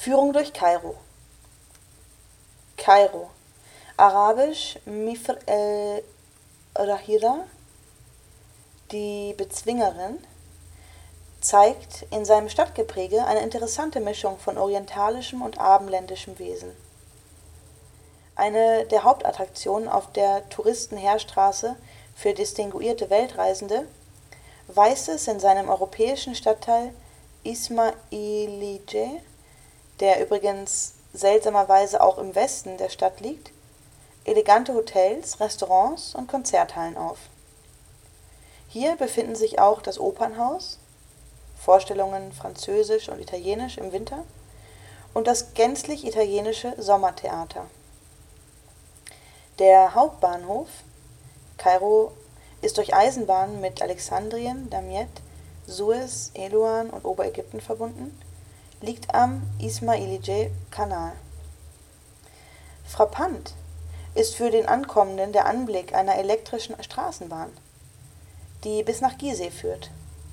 Führung durch Kairo. Kairo, arabisch Mifr el-Rahira, die Bezwingerin, zeigt in seinem Stadtgepräge eine interessante Mischung von orientalischem und abendländischem Wesen. Eine der Hauptattraktionen auf der Touristenheerstraße für distinguierte Weltreisende weiß es in seinem europäischen Stadtteil Ismailije, der übrigens seltsamerweise auch im Westen der Stadt liegt, elegante Hotels, Restaurants und Konzerthallen auf. Hier befinden sich auch das Opernhaus, Vorstellungen Französisch und Italienisch im Winter und das gänzlich italienische Sommertheater. Der Hauptbahnhof Kairo ist durch Eisenbahnen mit Alexandrien, Damiette, Suez, Eluan und Oberägypten verbunden, liegt am Ismailije-Kanal. Frappant ist für den Ankommenden der Anblick einer elektrischen Straßenbahn, die bis nach Gizeh führt.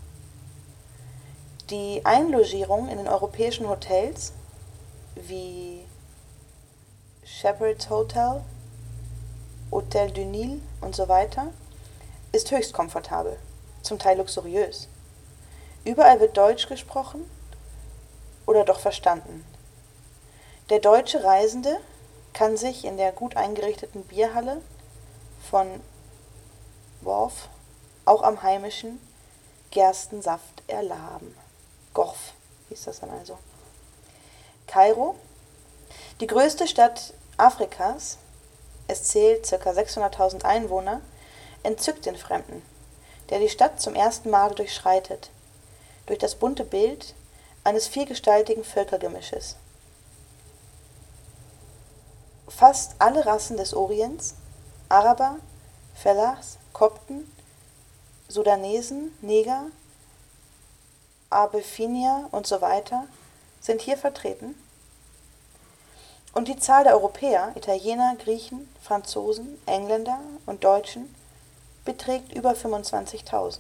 Die Einlogierung in den europäischen Hotels wie Shepherd's Hotel, Hotel du Nil und so weiter ist höchst komfortabel, zum Teil luxuriös. Überall wird Deutsch gesprochen oder doch verstanden. Der deutsche Reisende kann sich in der gut eingerichteten Bierhalle von Worf auch am heimischen Gerstensaft erlaben. Gorf hieß das dann also. Kairo, die größte Stadt Afrikas, es zählt ca. 600.000 Einwohner, entzückt den Fremden, der die Stadt zum ersten Mal durchschreitet, durch das bunte Bild eines vielgestaltigen Völkergemisches. Fast alle Rassen des Orients, Araber, Fellahs, Kopten, Sudanesen, Neger, Abyssinier und so weiter sind hier vertreten. Und die Zahl der Europäer, Italiener, Griechen, Franzosen, Engländer und Deutschen beträgt über 25.000.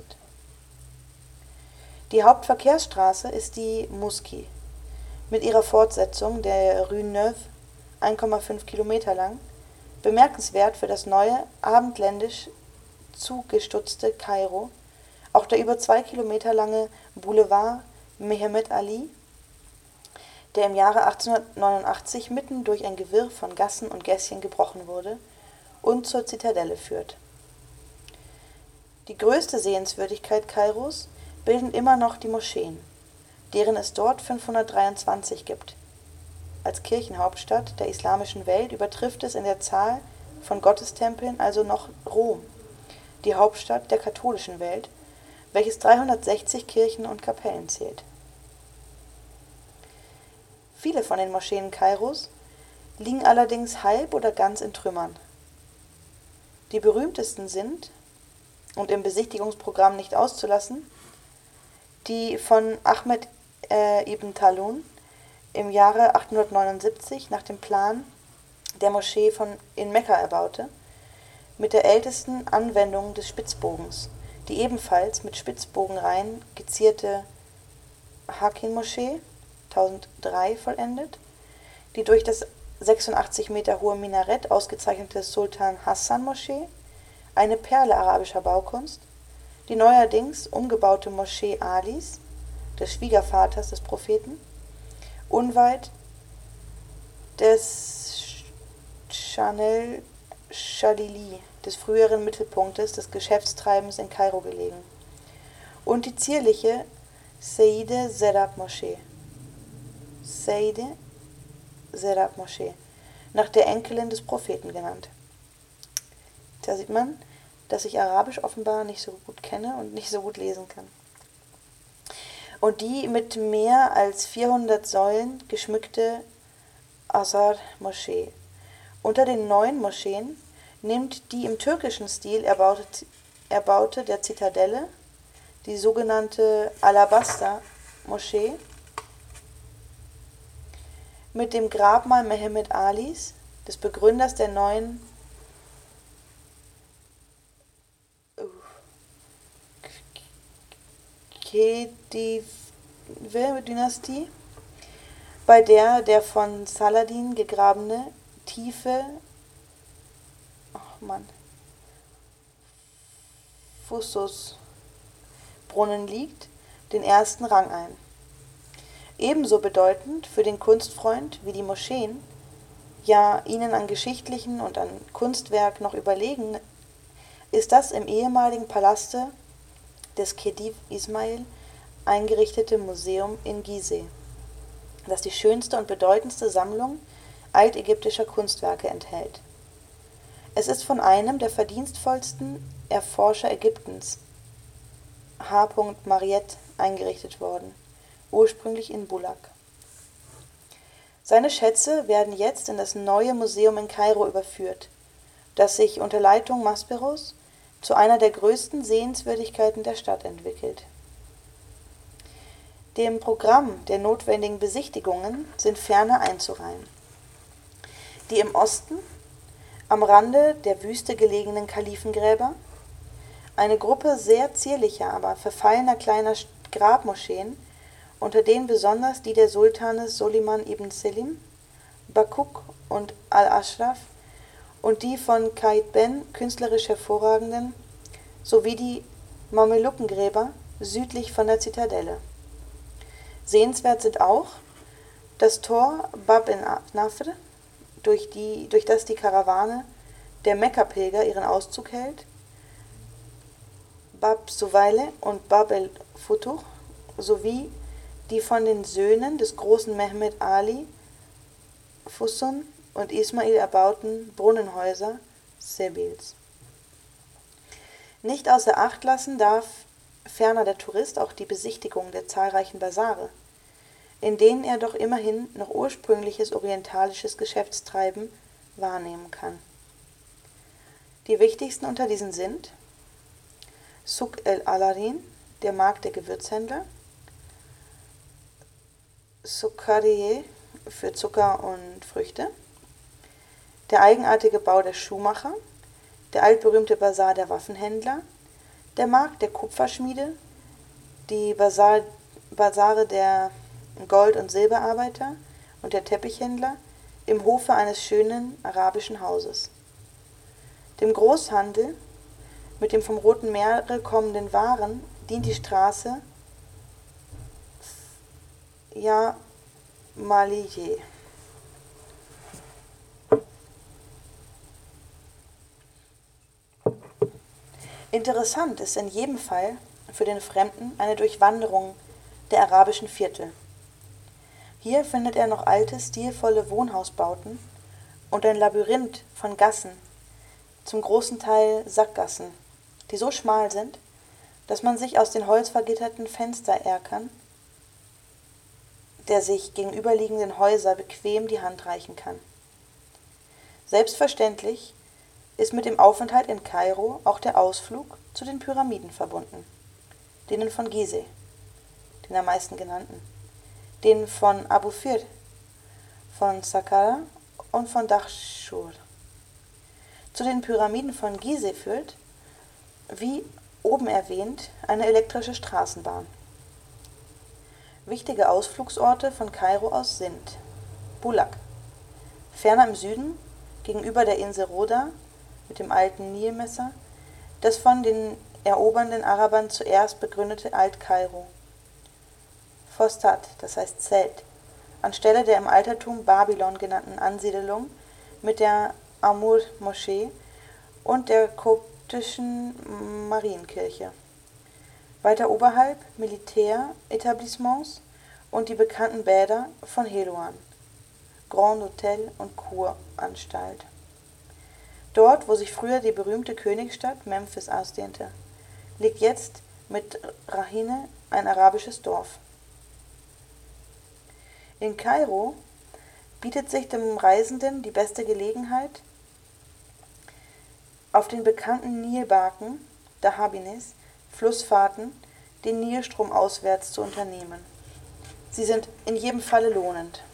Die Hauptverkehrsstraße ist die Mouski, mit ihrer Fortsetzung der Rue Neuve, 1,5 Kilometer lang, bemerkenswert für das neue, abendländisch zugestutzte Kairo, auch der über 2 Kilometer lange Boulevard Mehemet Ali, der im Jahre 1889 mitten durch ein Gewirr von Gassen und Gässchen gebrochen wurde und zur Zitadelle führt. Die größte Sehenswürdigkeit Kairos bilden immer noch die Moscheen, deren es dort 523 gibt. Als Kirchenhauptstadt der islamischen Welt übertrifft es in der Zahl von Gottestempeln also noch Rom, die Hauptstadt der katholischen Welt, welches 360 Kirchen und Kapellen zählt. Viele von den Moscheen Kairos liegen allerdings halb oder ganz in Trümmern. Die berühmtesten sind, und im Besichtigungsprogramm nicht auszulassen, die von Ahmed ibn Talun im Jahre 879 nach dem Plan der Moschee in Mekka erbaute, mit der ältesten Anwendung des Spitzbogens, die ebenfalls mit Spitzbogenreihen gezierte Hakin-Moschee 1003 vollendet, die durch das 86 Meter hohe Minarett ausgezeichnete Sultan-Hassan-Moschee, eine Perle arabischer Baukunst, die neuerdings umgebaute Moschee Alis, des Schwiegervaters des Propheten, unweit des Chanel Chalili, des früheren Mittelpunktes des Geschäftstreibens in Kairo gelegen, und die zierliche Seyyide Zerab Moschee, nach der Enkelin des Propheten genannt. Da sieht man, dass ich Arabisch offenbar nicht so gut kenne und nicht so gut lesen kann. Und die mit mehr als 400 Säulen geschmückte Azhar-Moschee. Unter den neuen Moscheen nimmt die im türkischen Stil erbaute der Zitadelle, die sogenannte Alabaster-Moschee, mit dem Grabmal Mehemet Alis, des Begründers der neuen Khedive-Dynastie, bei der von Saladin gegrabene tiefe Phosos-Brunnen liegt, den ersten Rang ein. Ebenso bedeutend für den Kunstfreund wie die Moscheen, ja ihnen an geschichtlichen und an Kunstwerk noch überlegen, ist das im ehemaligen Palaste des Khedive Ismail eingerichtete Museum in Gizeh, das die schönste und bedeutendste Sammlung altägyptischer Kunstwerke enthält. Es ist von einem der verdienstvollsten Erforscher Ägyptens, H. Mariette, eingerichtet worden, ursprünglich in Bulak. Seine Schätze werden jetzt in das neue Museum in Kairo überführt, das sich unter Leitung Masperos zu einer der größten Sehenswürdigkeiten der Stadt entwickelt. Dem Programm der notwendigen Besichtigungen sind ferner einzureihen: die im Osten am Rande der Wüste gelegenen Kalifengräber, eine Gruppe sehr zierlicher, aber verfallener kleiner Grabmoscheen, unter denen besonders die der Sultane Soliman ibn Selim, Bakuk und al-Ashraf und die von Qaid Ben künstlerisch hervorragenden, sowie die Mamelukengräber südlich von der Zitadelle. Sehenswert sind auch das Tor Bab en-Nafr, durch das die Karawane der Mekka-Pilger ihren Auszug hält, Bab Suwayle und Bab el-Futuh sowie die von den Söhnen des großen Mehmed Ali, Fusun und Ismail erbauten Brunnenhäuser Sebils. Nicht außer Acht lassen darf ferner der Tourist auch die Besichtigung der zahlreichen Basare, in denen er doch immerhin noch ursprüngliches orientalisches Geschäftstreiben wahrnehmen kann. Die wichtigsten unter diesen sind Souq el-Alarin, der Markt der Gewürzhändler, Souqarieh für Zucker und Früchte, der eigenartige Bau der Schuhmacher, der altberühmte Basar der Waffenhändler, der Markt der Kupferschmiede, die Basare der Gold- und Silberarbeiter und der Teppichhändler im Hofe eines schönen arabischen Hauses. Dem Großhandel mit dem vom Roten Meere kommenden Waren dient die Straße Jamalieh. Interessant ist in jedem Fall für den Fremden eine Durchwanderung der arabischen Viertel. Hier findet er noch alte, stilvolle Wohnhausbauten und ein Labyrinth von Gassen, zum großen Teil Sackgassen, die so schmal sind, dass man sich aus den holzvergitterten Fenstererkern der sich gegenüberliegenden Häuser bequem die Hand reichen kann. Selbstverständlich ist mit dem Aufenthalt in Kairo auch der Ausflug zu den Pyramiden verbunden, denen von Gizeh, den am meisten genannten, denen von Abu Sir, von Saqqara und von Dahschur. Zu den Pyramiden von Gizeh führt, wie oben erwähnt, eine elektrische Straßenbahn. Wichtige Ausflugsorte von Kairo aus sind Bulak, ferner im Süden gegenüber der Insel Rhoda mit dem alten Nilmesser, das von den erobernden Arabern zuerst begründete Alt-Kairo, Fostat, das heißt Zelt, anstelle der im Altertum Babylon genannten Ansiedelung mit der Amur-Moschee und der koptischen Marienkirche. Weiter oberhalb Militäretablissements und die bekannten Bäder von Helouan, Grand Hotel und Kuranstalt. Dort, wo sich früher die berühmte Königsstadt Memphis ausdehnte, liegt jetzt mit Rahine ein arabisches Dorf. In Kairo bietet sich dem Reisenden die beste Gelegenheit, auf den bekannten Nilbarken, Dahabines, Flussfahrten, den Nilstrom auswärts zu unternehmen. Sie sind in jedem Falle lohnend.